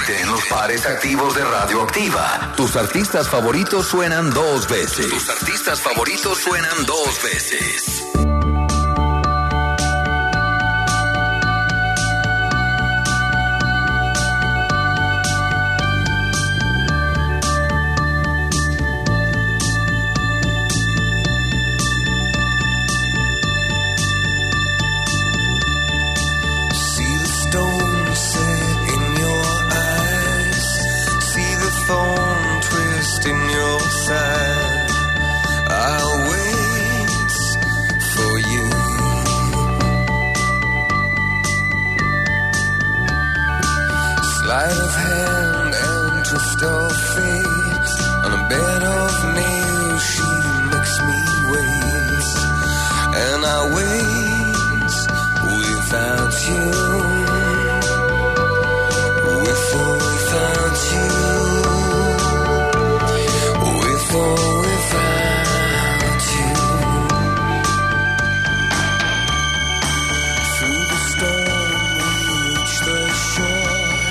Solamente en los pares activos de Radioactiva. Tus artistas favoritos suenan dos veces. Tus artistas favoritos suenan dos veces. Sleight of hand and twist of fate. On a bed of nails she makes me wait. And I wait without you. With or without you. With or without you. Through the storm we reach the shore.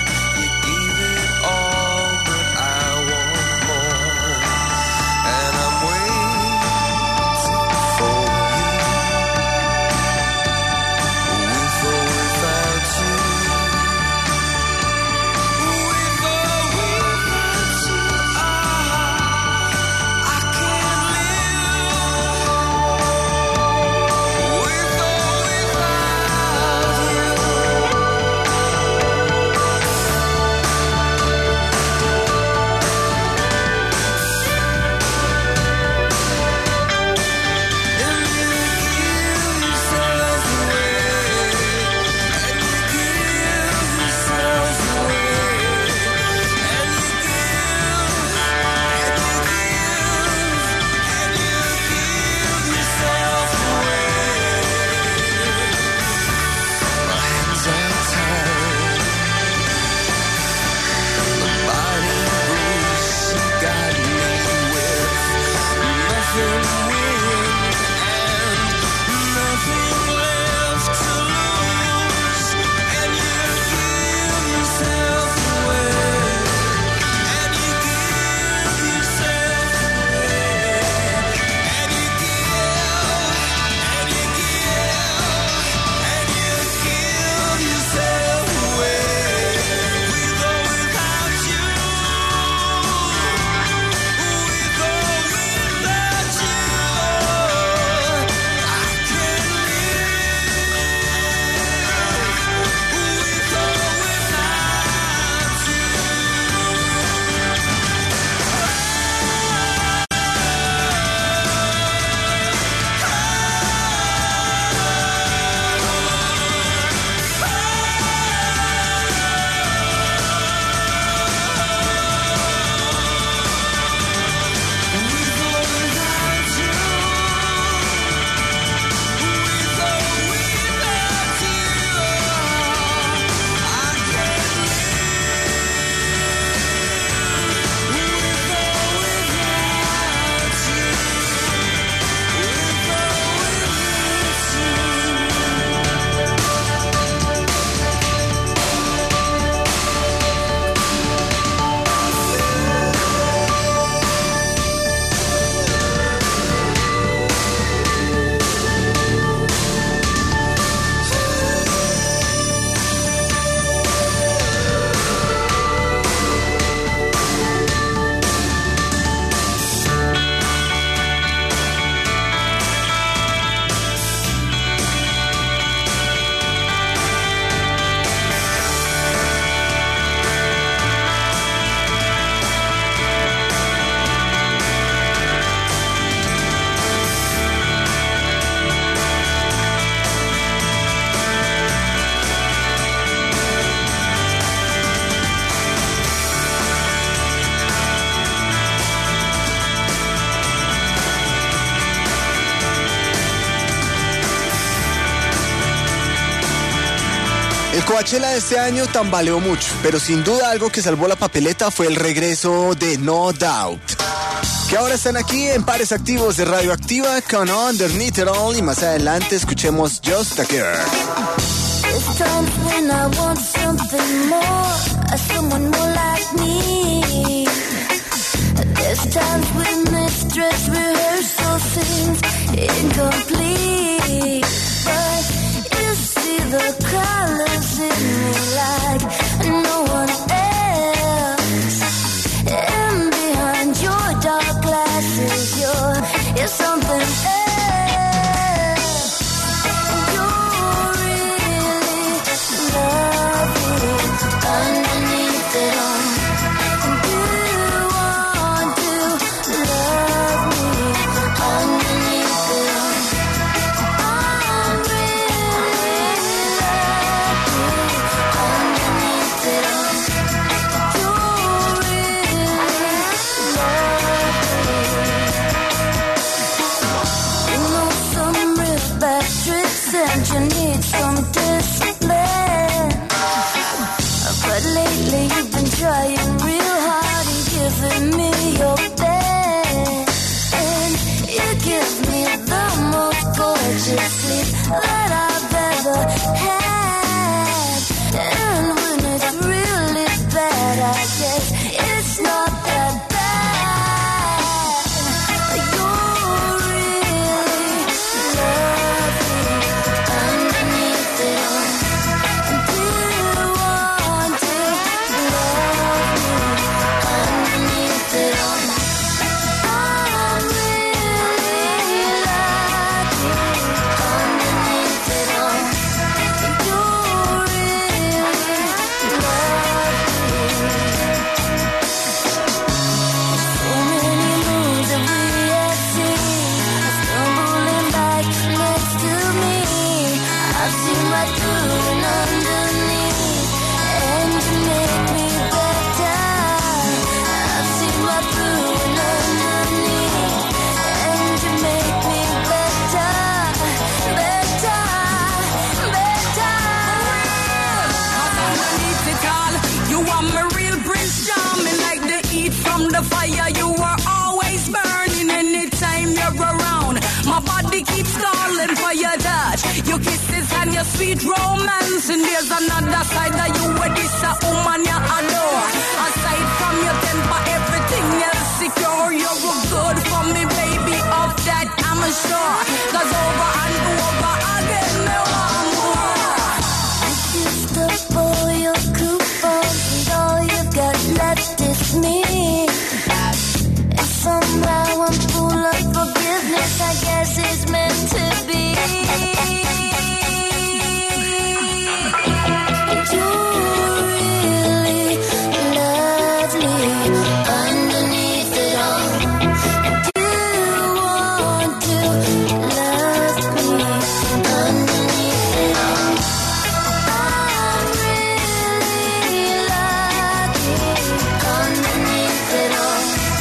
El Coachella de este año tambaleó mucho, pero sin duda algo que salvó la papeleta fue el regreso de No Doubt, que ahora están aquí en pares activos de Radioactiva con Underneath It All, y más adelante escuchemos Just a Girl. times when I want something more, someone more like me. There's times when this dress rehearsal seems incomplete, but you see the colors in me like no one else. And behind your dark glasses, you're something else. You're really lovely underneath it all. And you need some discipline, but lately you've been trying real hard and giving me your best, and you give me the most gorgeous sleep that I've ever had. And when it's really bad, I guess it's not that bad. The fire, you are always burning anytime you're around. My body keeps calling for your touch, your kisses and your sweet romance. And there's another side of you where this a woman you adore. Aside from your temper, everything else secure. You're good for me, baby, of that I'm sure. 'Cause over and over again, me want more. I used up all your coupons and all you've got left is me. Somehow I'm full of forgiveness, I guess it's meant to be. You're really lovely underneath it all. Do you want to love me underneath it all? I'm really lucky underneath it all.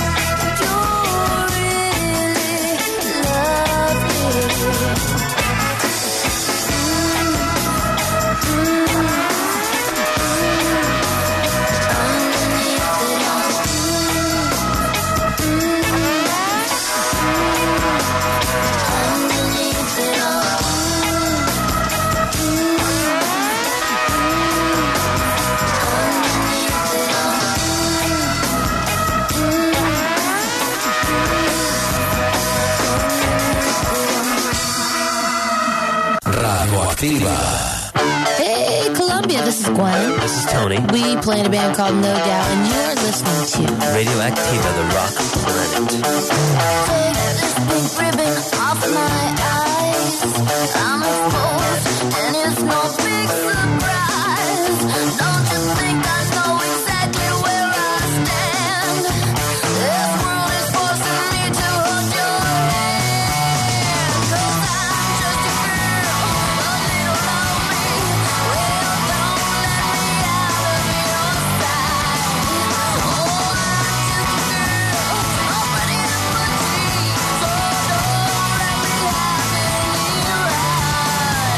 Hey, Columbia, this is Gwen. This is Tony. We play in a band called No Doubt, and you're listening to Radioactiva, the rock planet. Take this pink ribbon off my eyes. I'm exposed, and it's no big surprise. Don't you think I know exactly where I stand? This world is forcing me to hold your hand. 'Cause I'm just a girl, a little lonely. Well, don't let me out of your sight. Oh, I'm just a girl, already in my dreams. So don't let me have any right.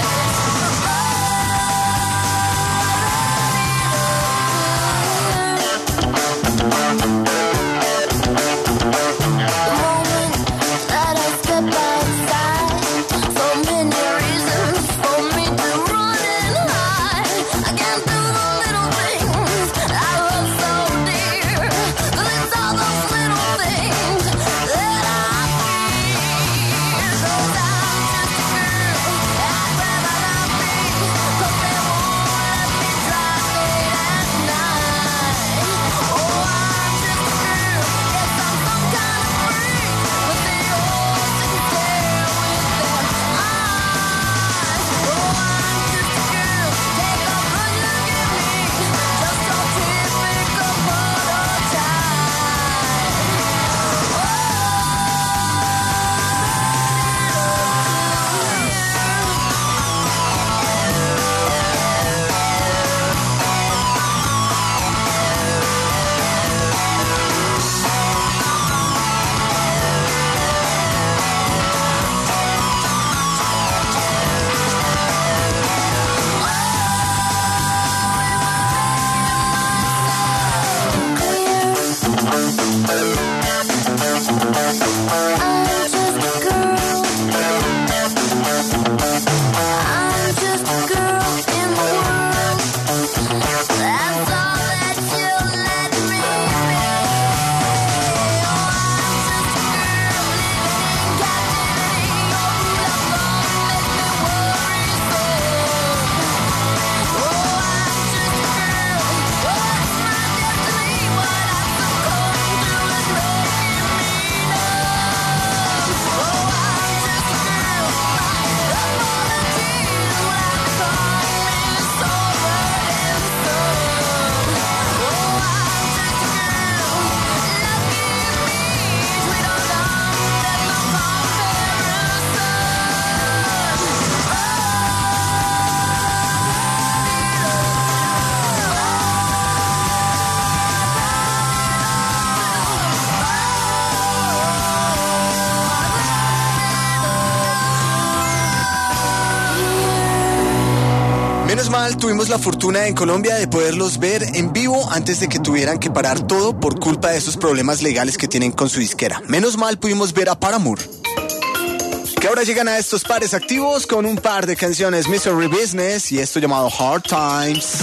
Menos mal, tuvimos la fortuna en Colombia de poderlos ver en vivo antes de que tuvieran que parar todo por culpa de esos problemas legales que tienen con su disquera. Menos mal pudimos ver a Paramore, que ahora llegan a estos pares activos con un par de canciones, Misery Business y esto llamado Hard Times.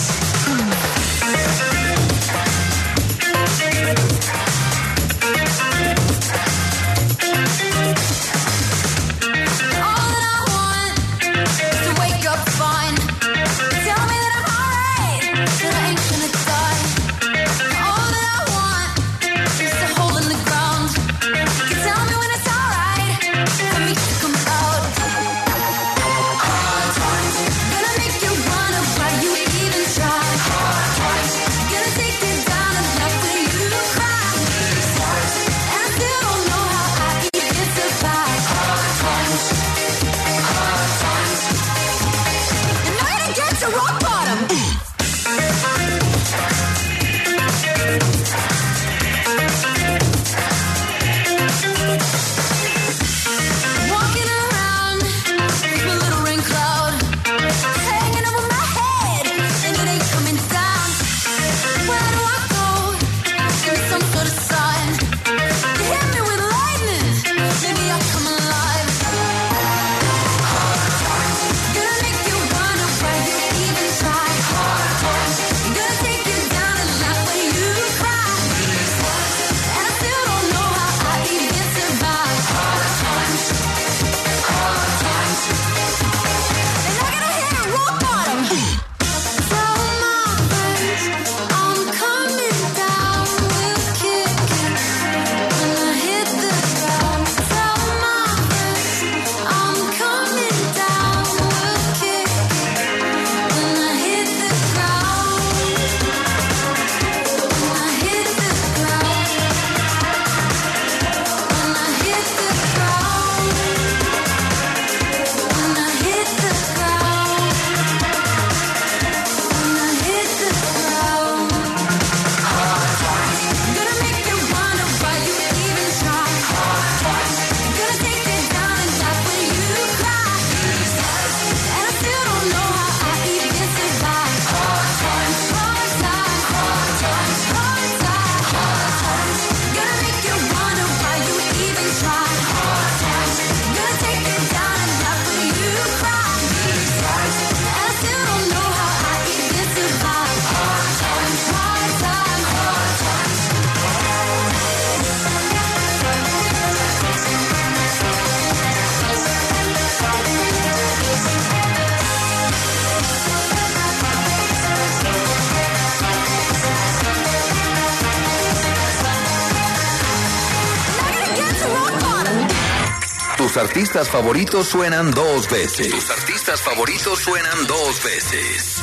Tus artistas favoritos suenan dos veces. Tus artistas favoritos suenan dos veces.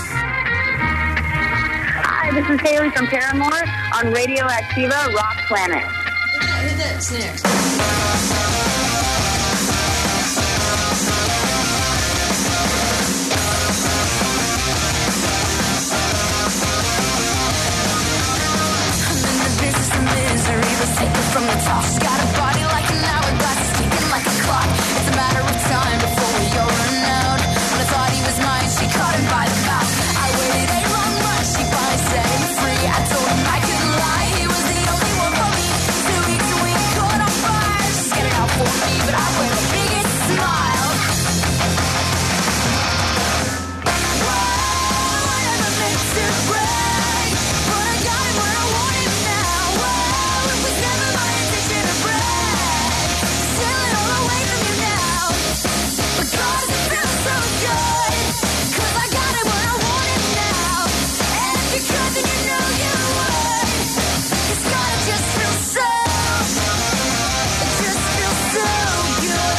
Hi, this is Haley from Paramore on Radio Activa Rock Planet. Take it from the top. She's got a body like an hourglass, ticking like a clock. It's a matter of time before we all run out. When I thought he was mine, she caught him by the mouth. I waited a long month, she finally set him free. I told him I couldn't lie, he was the only one for me. 2 weeks and we caught on fire. She's getting out for me, but I wear the biggest smile. Whoa, I never meant to break, but I got him where I want him now. Whoa, it was never my intention to break, stealing all away from you now. But God, it feels so good, 'cause I got it where I want it now. And if you could, then you know you would. 'Cause God, it just feels so, it just feels so good.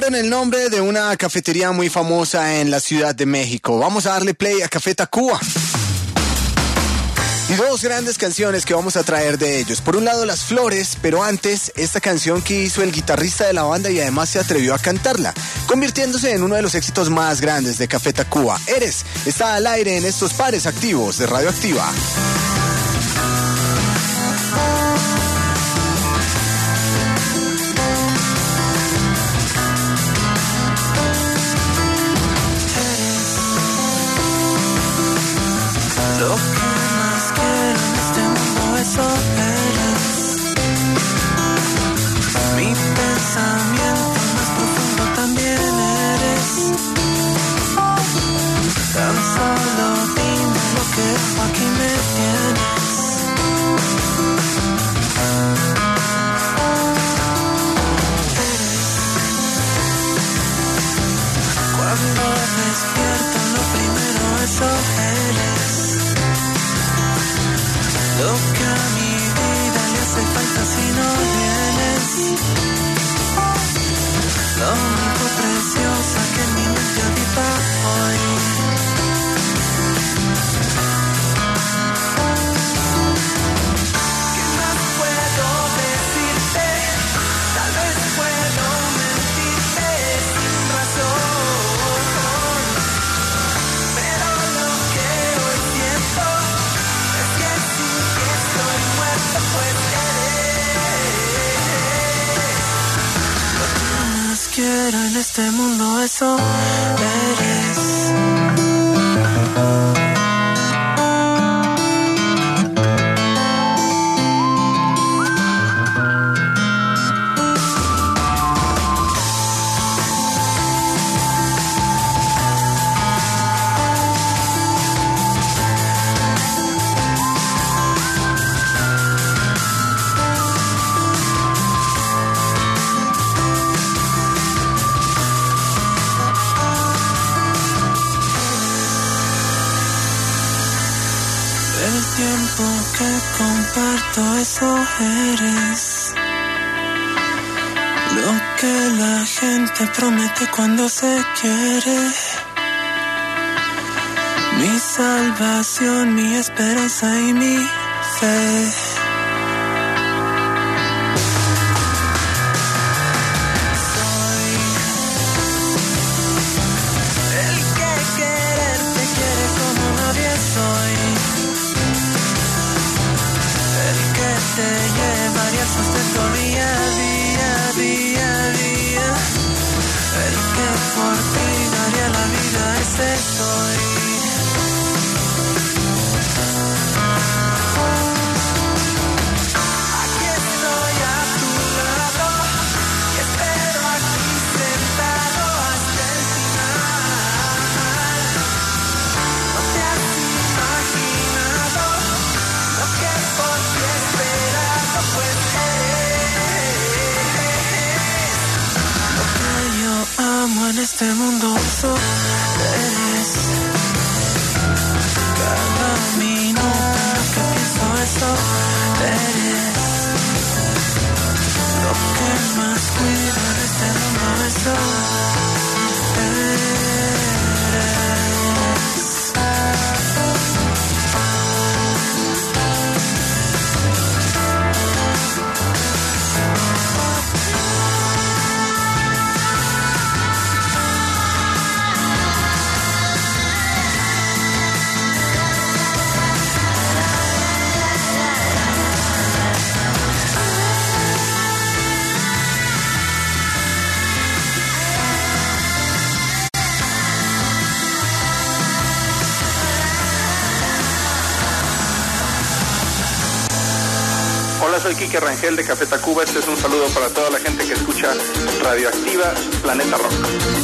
robaron el nombre de una cafetería muy famosa en la Ciudad de México. Vamos a darle play a Café Tacuba. Y dos grandes canciones que vamos a traer de ellos. Por un lado, Las Flores, pero antes, esta canción que hizo el guitarrista de la banda y además se atrevió a cantarla, convirtiéndose en uno de los éxitos más grandes de Café Tacuba. Eres está al aire en estos pares activos de Radioactiva. Lo que más quiero en este mundo, eso eres. Mi pensamiento más profundo también eres. Tan solo dime lo que aquí me tienes. Cuando despierto lo primero, eso eres. Lo que a mi vida le hace falta si no vienes. Lo único preciosa que en mi mente habita hoy. ¿Qué más puedo decirte? Tal vez puedo mentirte sin razón. Pero lo que hoy siento es que si estoy muerto, pues eres. Lo que más quiero en este mundo, eso eres. El tiempo que comparto, eso eres. Lo que la gente promete cuando se quiere. Mi salvación, mi esperanza y mi fe. Soy el que quererte quiere como nadie soy. El que te llevaría al sustento día a día, día a día. El que por ti daría la vida, ese soy. Aquí estoy a tu lado y espero aquí sentado hasta el final. No te has imaginado lo que por ti he esperado, pues eres. Lo que yo amo en este mundo, eso eres. Cada minuto en lo que pienso, eso eres. Lo que más cuido en este mundo, eso eres. Hola, soy Quique Rangel de Café Tacuba. Este es un saludo para toda la gente que escucha Radioactiva Planeta Rock.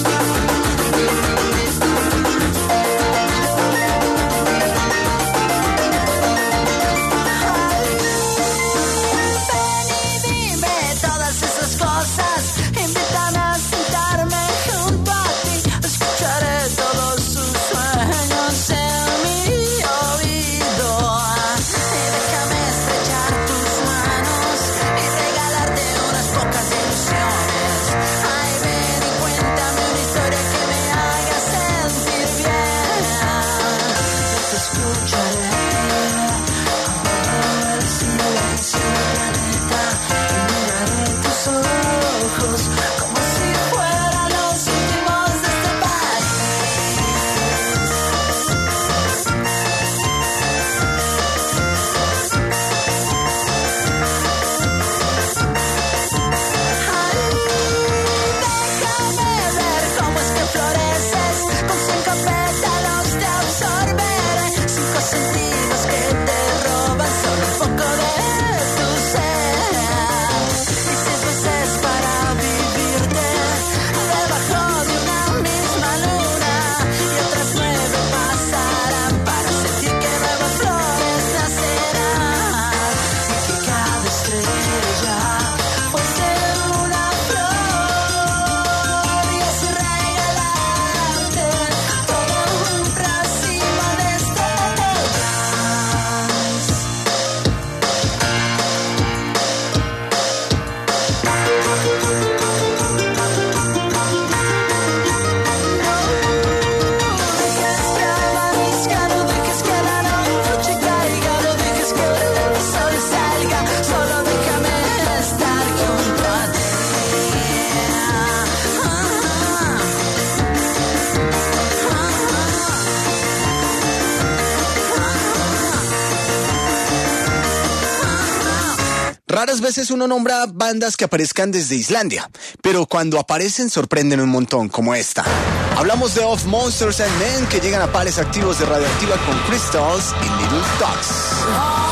Dime todas esas cosas, invítame a sentarme junto a ti. Escucharé todos sus sueños en mi oído. Y déjame estrechar tus manos y regalarte unas pocas ilusiones. Ay, ven y cuéntame. Raras veces uno nombra bandas que aparezcan desde Islandia, pero cuando aparecen sorprenden un montón, como esta. Hablamos de Of Monsters and Men, que llegan a pares activos de Radioactiva con Crystals y Little Dogs.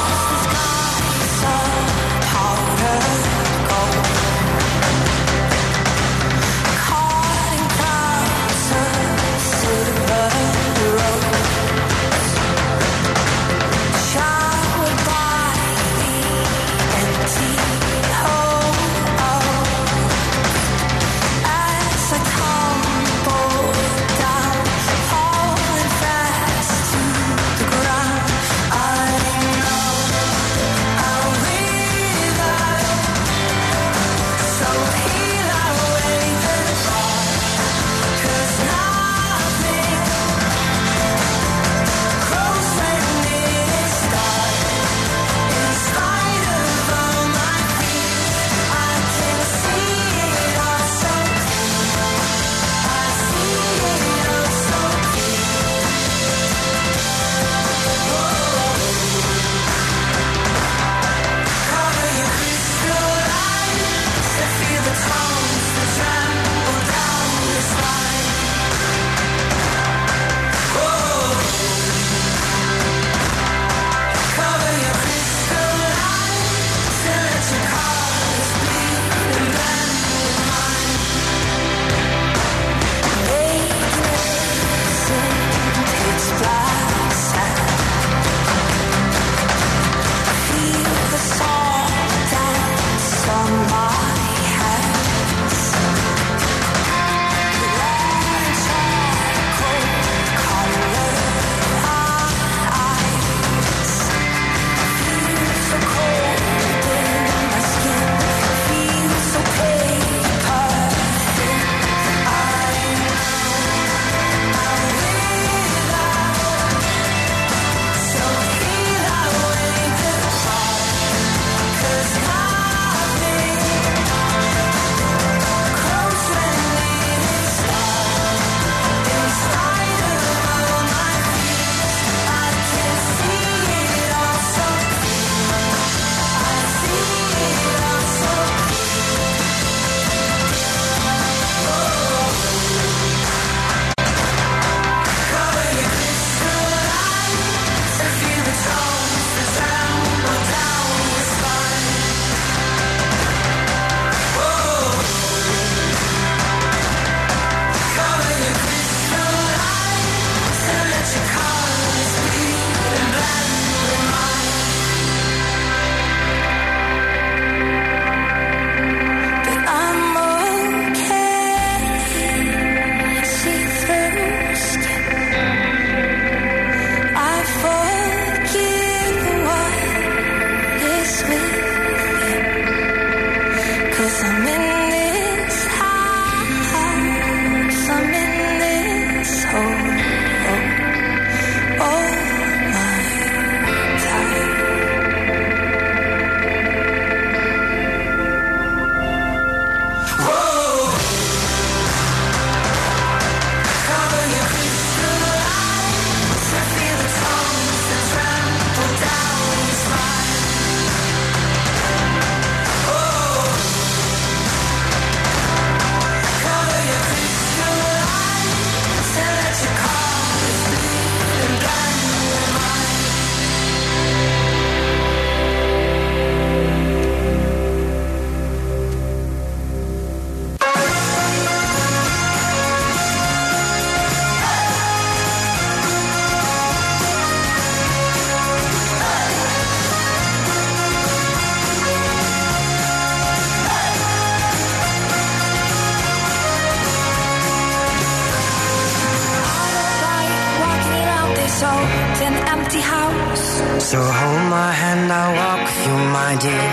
So hold my hand, I'll walk with you, my dear.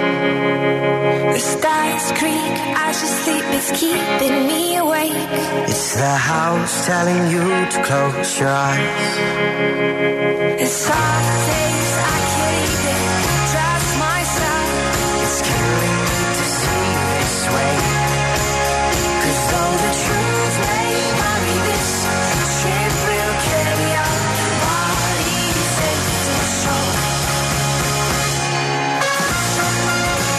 The stars creak as you sleep, it's keeping me awake. It's the house telling you to close your eyes. It's all days I can't even trust myself. It's killing me to see this way. 'Cause though the truth may vary, this ship will carry on. Bodies safe to shore.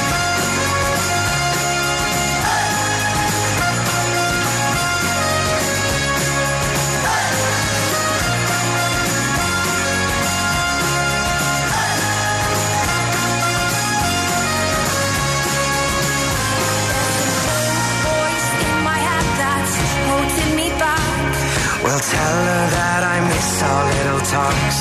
Well, tell her that I miss our little talks.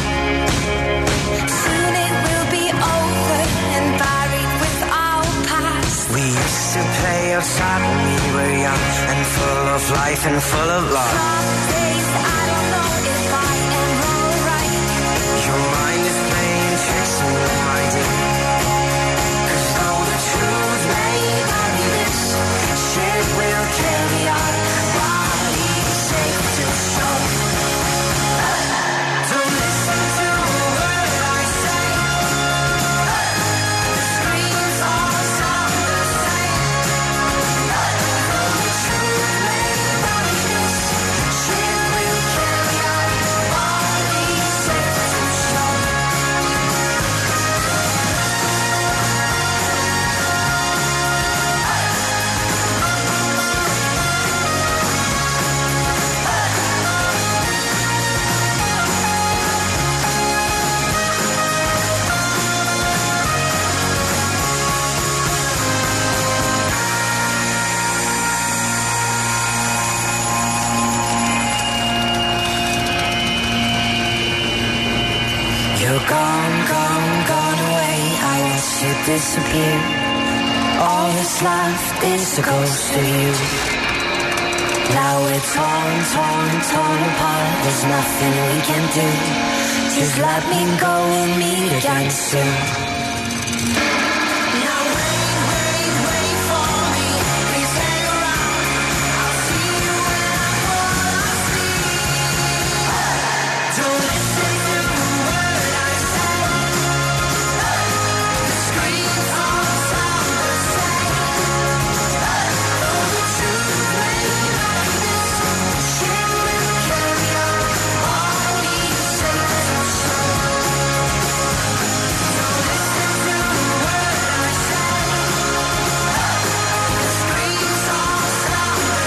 Soon it will be over and buried with our past. We used to play outside when we were young and full of life and full of love. Some days I don't know if I am alright. Your mind is playing tricks on me, my dear. 'Cause though the truth may vary, this ship will carry our bodies safe to shore. Don't listen to a word I say. The screams all sound the same. Though the truth may vary, this ship will carry our bodies safe to shore. You're gone, gone, gone away. I watched you disappear. All that's left is a ghost of you. Now we're torn, torn, torn apart. There's nothing we can do. Just let me go and meet again soon. Now wait, wait, wait for me. Please hang around. I'll see you when I fall asleep. Don't listen to a word I say. The screams all sound the same. Though the truth may vary, this ship will carry our bodies safe to shore. Don't listen to a word I say. The screams all sound the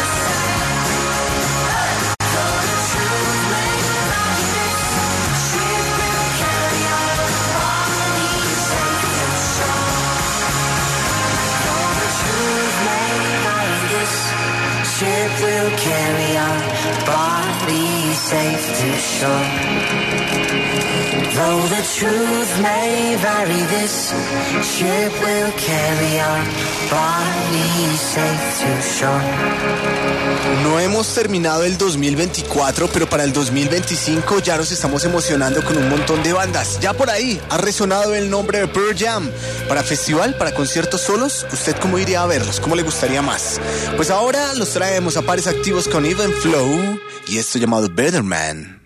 same. Though the truth may vary, this ship will carry our bodies safe to shore. Though the truth may vary, this ship will carry our bodies safe to shore. Though the truth may vary, this ship will carry our bodies safe to shore. No hemos terminado el 2024, pero para el 2025 ya nos estamos emocionando con un montón de bandas. Ya por ahí ha resonado el nombre de Pearl Jam. Para festival, para conciertos solos, ¿usted cómo iría a verlos? ¿Cómo le gustaría más? Pues ahora los traemos a pares activos con Even Flow y esto llamado Better Man.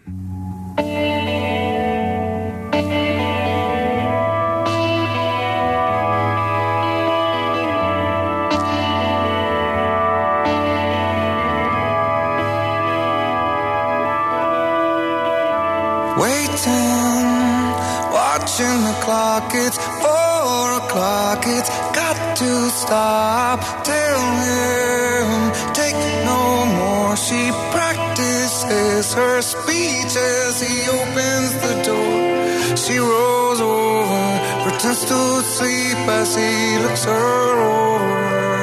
Waiting, watching the clock, it's 4 o'clock, it's got to stop. Tell him, take no more. She practices her speech as he opens the door. She rolls over, pretends to sleep as he looks her over.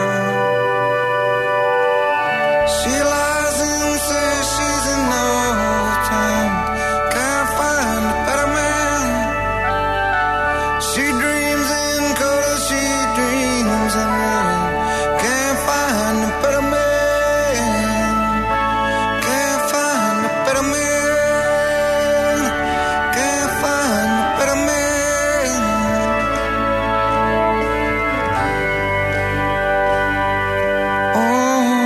She lies and says she's in no time. Can't find a better man. She dreams in color, she dreams in red. Can't find a better man. Can't find a better man. Can't find a better man. Oh.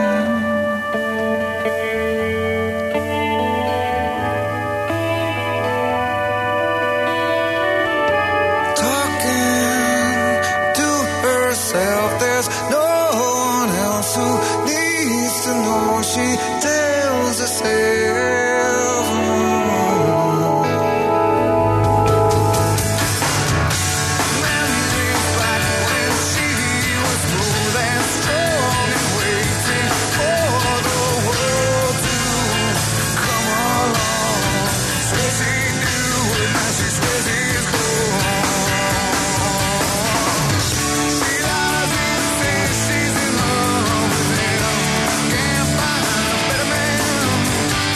Talking to herself, there's no one else who needs to know. She tells herself. Memories back when she was smooth and strong and waiting for the world to come along. Says she'd do it, now she swears he's gone. She lies and says she's in love with him. Can't find a better man.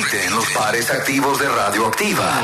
Repite en los pares activos de Radioactiva.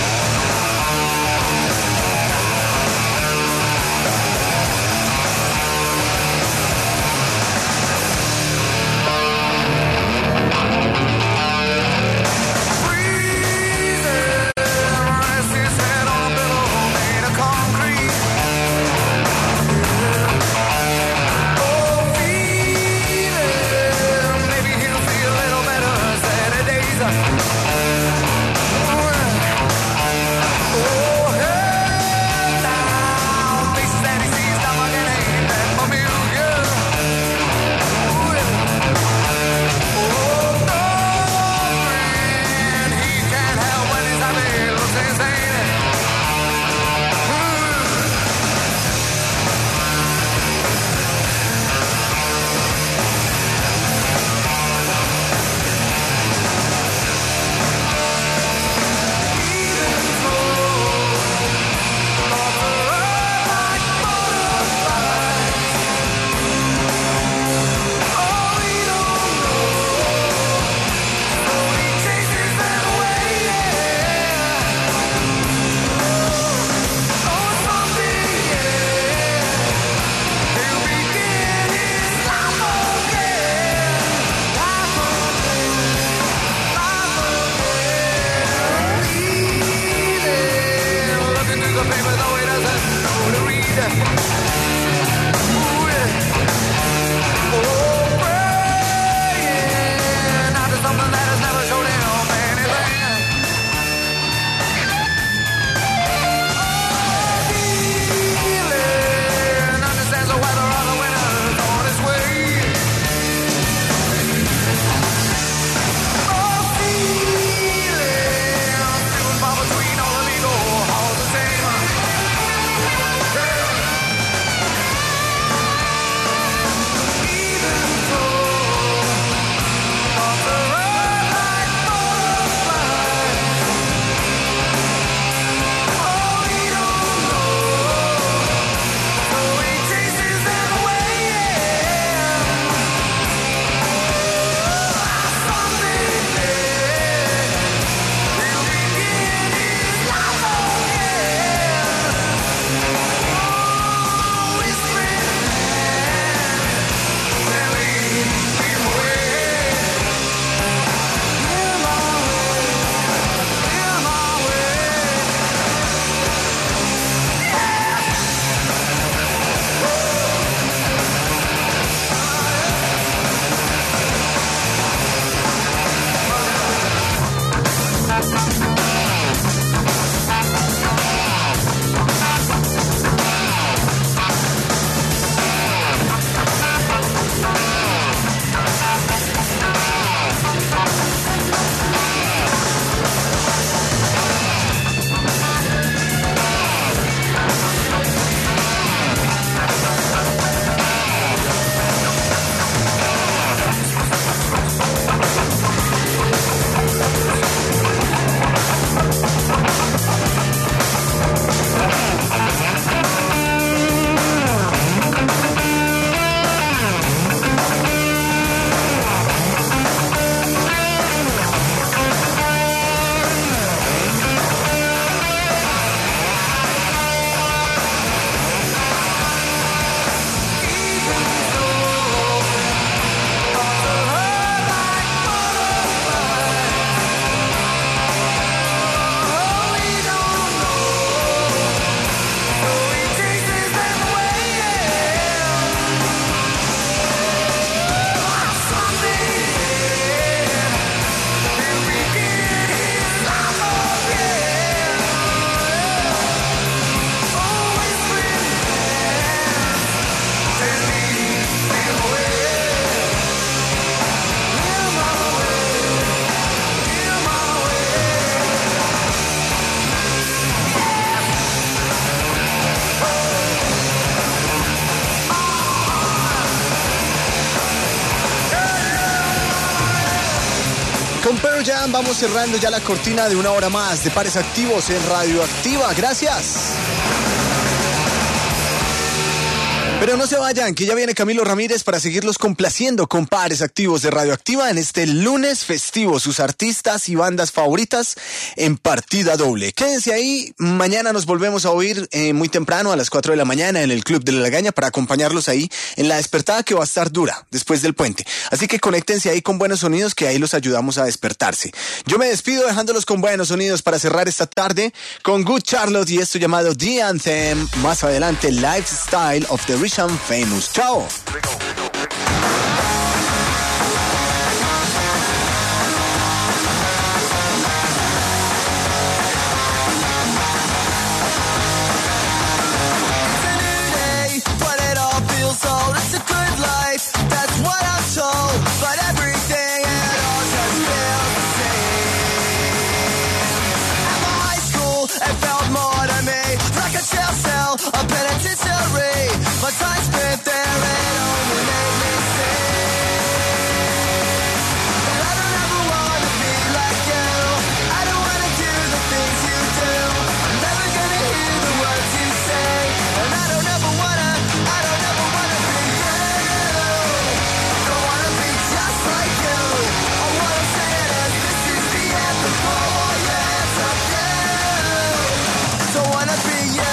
Con Pearl Jam vamos cerrando ya la cortina de una hora más de Pares Activos en Radioactiva. Gracias. Pero no se vayan, que ya viene Camilo Ramírez para seguirlos complaciendo con pares activos de Radioactiva en este lunes festivo. Sus artistas y bandas favoritas en partida doble. Quédense ahí, mañana nos volvemos a oír muy temprano a las 4 de la mañana en el Club de la Lagaña para acompañarlos ahí en la despertada que va a estar dura después del puente. Así que conéctense ahí con buenos sonidos que ahí los ayudamos a despertarse. Yo me despido dejándolos con buenos sonidos para cerrar esta tarde con Good Charlotte y esto llamado The Anthem. Más adelante, Lifestyle of the Rich and Famous. Chao. A penitentiary, my time spent there it only made me sick. And I don't ever wanna be like you. I don't wanna do the things you do. I'm never gonna hear the words you say. And I don't ever wanna be you. Don't wanna be just like you. All what I'm saying is this is the anthem for all your hands up, you. Don't wanna be you.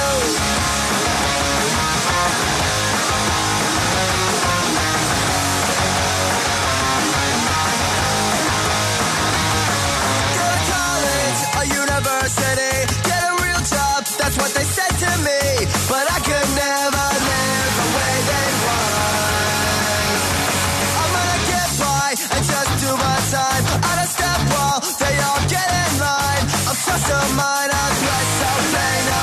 Get a real job, that's what they said to me. But I could never live the way they want. I'm gonna get by and just do my time. On a step wall, they all get in line. I'm just a minor threat, so pay no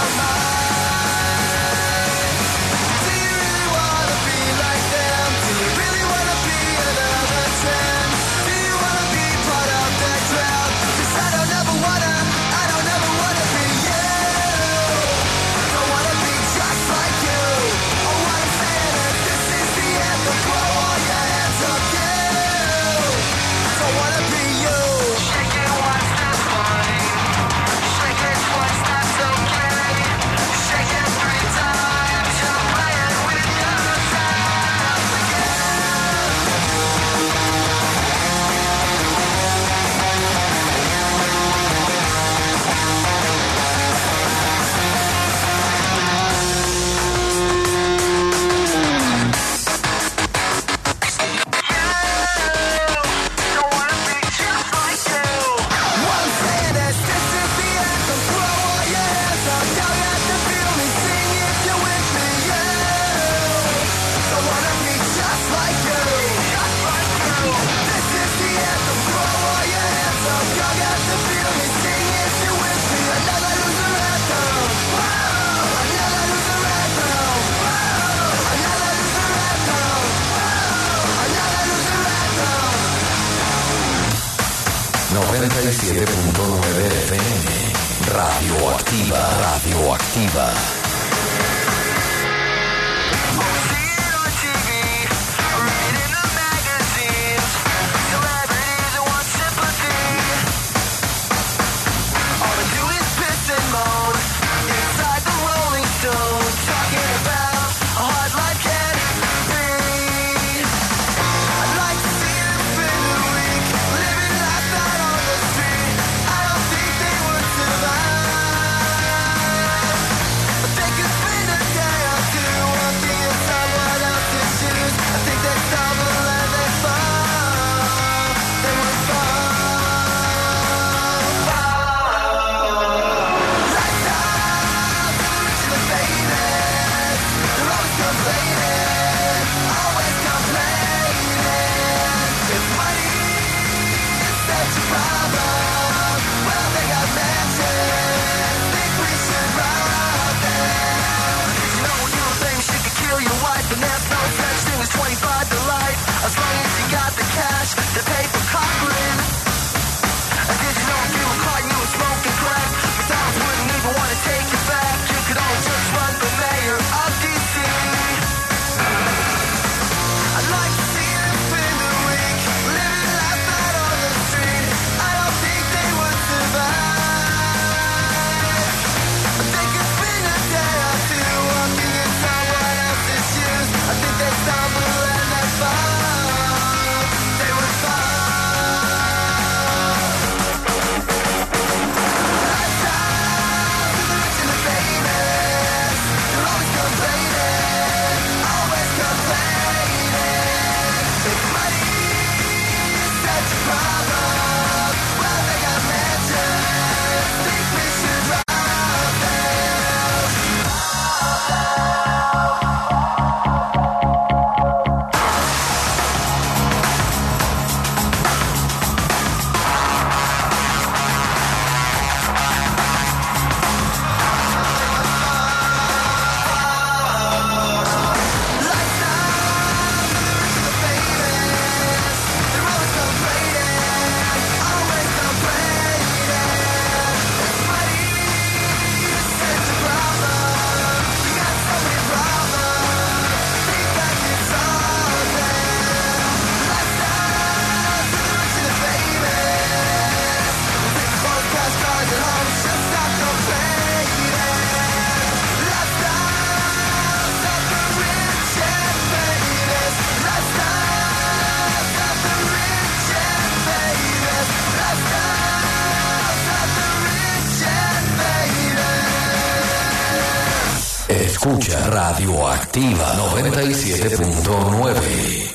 mind. Do you really wanna be like them? Do you really wanna be another trend? Do you wanna be part of the crowd? 'Cause I don't ever wanna be you. Don't wanna be just like you. Oh, what I'm saying is this is the anthem. Throw all your hands up, you. Don't wanna be you. Shake it once, that's fine. Shake it twice, that's okay. Shake it 3 times, you're playing with yourself again. FM, Radioactiva, Radioactiva. But Escucha Radioactiva 97.9.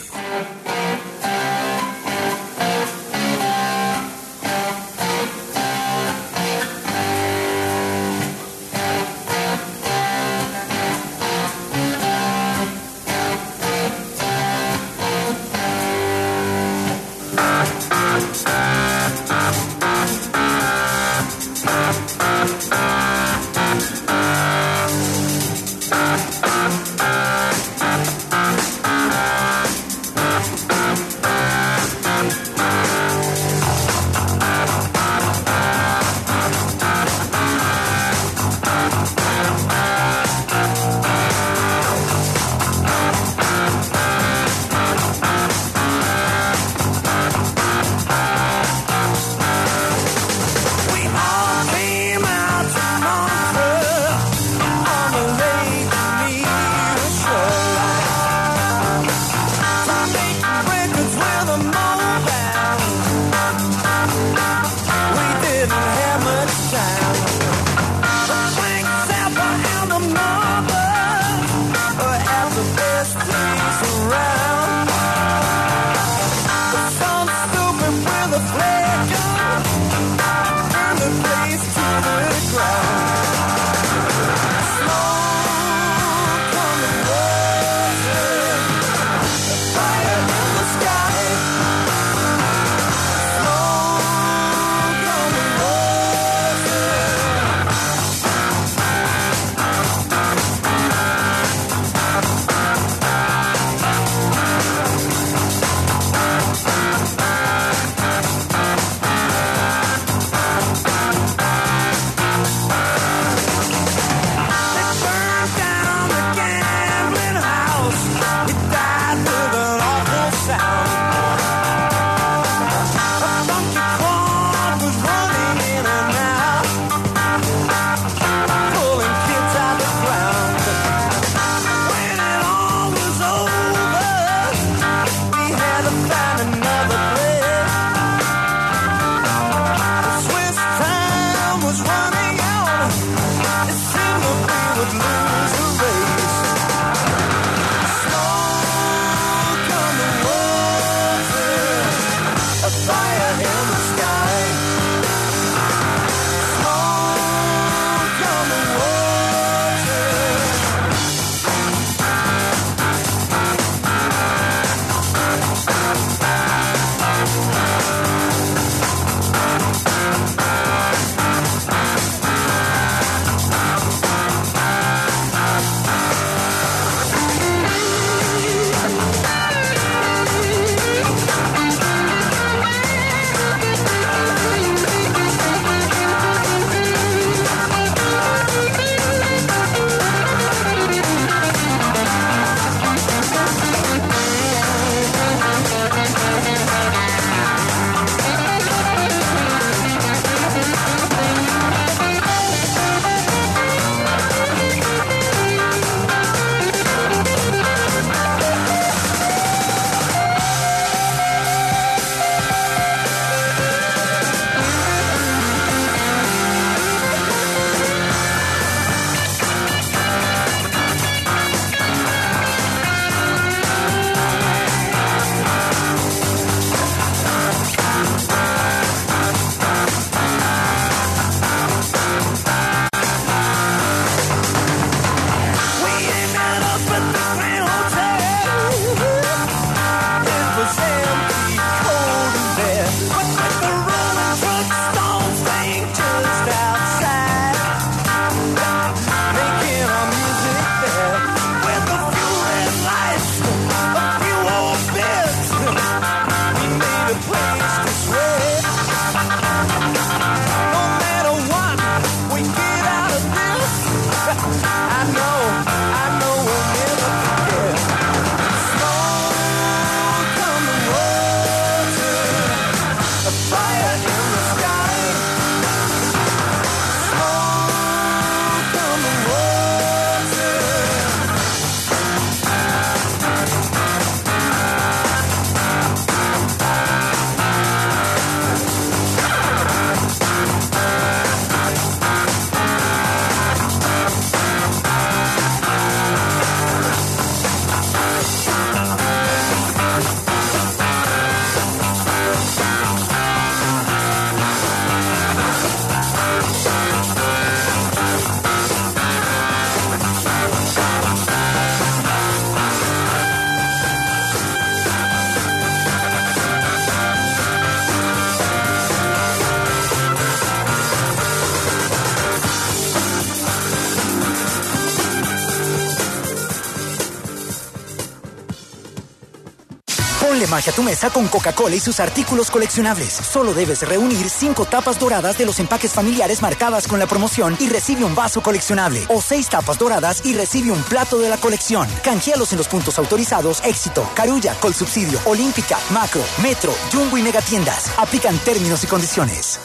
Ponle magia a tu mesa con Coca-Cola y sus artículos coleccionables. Solo debes reunir 5 tapas doradas de los empaques familiares marcadas con la promoción y recibe un vaso coleccionable. O 6 tapas doradas y recibe un plato de la colección. Canjealos en los puntos autorizados Éxito, Carulla, Colsubsidio, Olímpica, Macro, Metro, Jumbo y Megatiendas. Aplican términos y condiciones.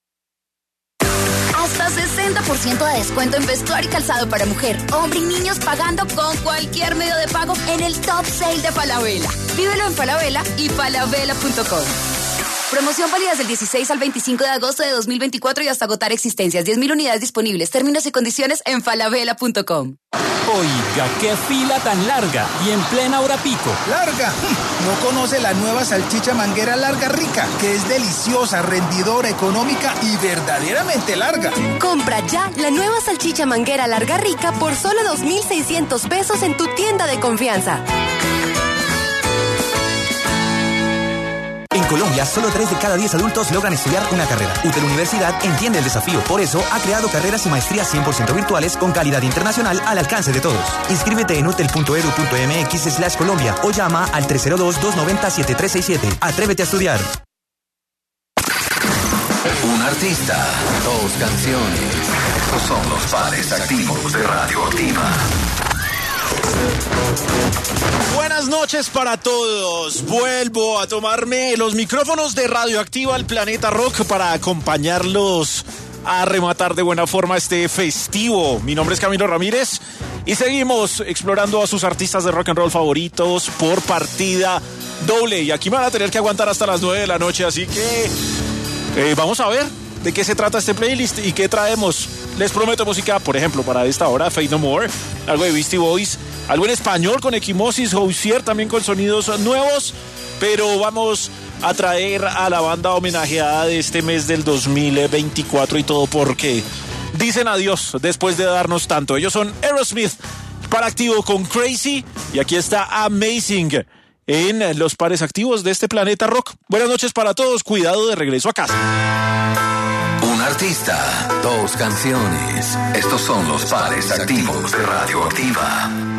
Hasta 60% de descuento en vestuario y calzado para mujer, hombre y niños pagando con cualquier medio de pago en el Top Sale de Falabella. Vívelo en Falabella y falabella.com. Promoción válida del 16 al 25 de agosto de 2024 y hasta agotar existencias. 10.000 unidades disponibles. Términos y condiciones en falabella.com. Oiga, qué fila tan larga y en plena hora pico. ¿Larga? ¿No conoce la nueva salchicha manguera Larga Rica? Que es deliciosa, rendidora, económica y verdaderamente larga. Compra ya la nueva salchicha manguera Larga Rica por solo 2.600 pesos en tu tienda de confianza. En Colombia, solo 3 de cada 10 adultos logran estudiar una carrera. UTEL Universidad entiende el desafío. Por eso, ha creado carreras y maestrías 100% virtuales con calidad internacional al alcance de todos. Inscríbete en utel.edu.mx/Colombia o llama al 302-290-7367. Atrévete a estudiar. Un artista, 2 canciones. Estos son los pares activos de Radioactiva. Buenas noches para todos. Vuelvo a tomarme los micrófonos de Radioactiva al Planeta Rock para acompañarlos a rematar de buena forma este festivo. Mi nombre es Camilo Ramírez y seguimos explorando a sus artistas de rock and roll favoritos por partida doble. Y aquí me van a tener que aguantar hasta las 9 de la noche, así que vamos a ver de qué se trata este playlist y qué traemos. Les prometo música, por ejemplo, para esta hora, Faith No More, algo de Beastie Boys, algo en español con Equimosis, Hozier, también con sonidos nuevos, pero vamos a traer a la banda homenajeada de este mes del 2024 y todo porque dicen adiós después de darnos tanto. Ellos son Aerosmith, para activo con Crazy, y aquí está Amazing en los pares activos de este Planeta Rock. Buenas noches para todos, cuidado de regreso a casa. Un artista, 2 canciones. Estos son los pares activos de Radioactiva.